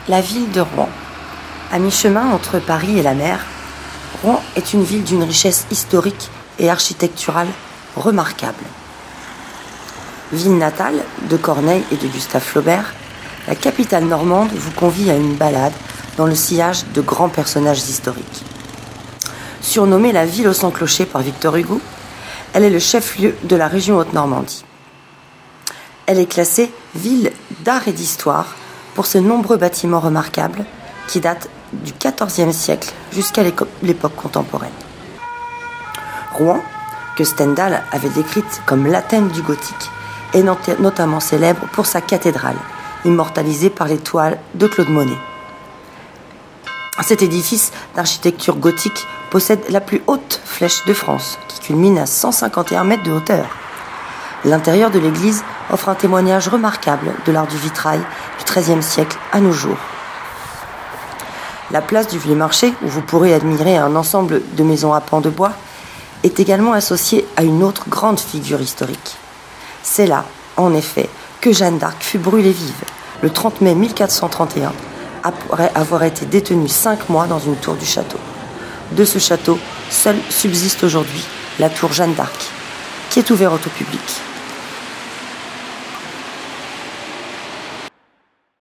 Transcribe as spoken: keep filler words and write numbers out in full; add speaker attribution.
Speaker 1: La ville de Rouen. À mi-chemin entre Paris et la mer, Rouen est une ville d'une richesse historique et architecturale remarquable. Ville natale de Corneille et de Gustave Flaubert, la capitale normande vous convie à une balade dans le sillage de grands personnages historiques. Surnommée la ville aux cent clochers par Victor Hugo, elle est le chef-lieu de la région Haute-Normandie. Elle est classée ville d'art et d'histoire pour ses nombreux bâtiments remarquables qui datent du quatorzième siècle jusqu'à l'époque contemporaine. Rouen, que Stendhal avait décrite comme l'Athènes du gothique, est notamment célèbre pour sa cathédrale, immortalisée par les toiles de Claude Monet. Cet édifice d'architecture gothique possède la plus haute flèche de France, qui culmine à cent cinquante et un mètres de hauteur. L'intérieur de l'église offre un témoignage remarquable de l'art du vitrail du treizième siècle à nos jours. La place du Vieux-Marché, où vous pourrez admirer un ensemble de maisons à pans de bois, est également associée à une autre grande figure historique. C'est là, en effet, que Jeanne d'Arc fut brûlée vive, le trente mai mille quatre cent trente et un, après avoir été détenue cinq mois dans une tour du château. De ce château, seule subsiste aujourd'hui la tour Jeanne d'Arc, qui est ouverte au public.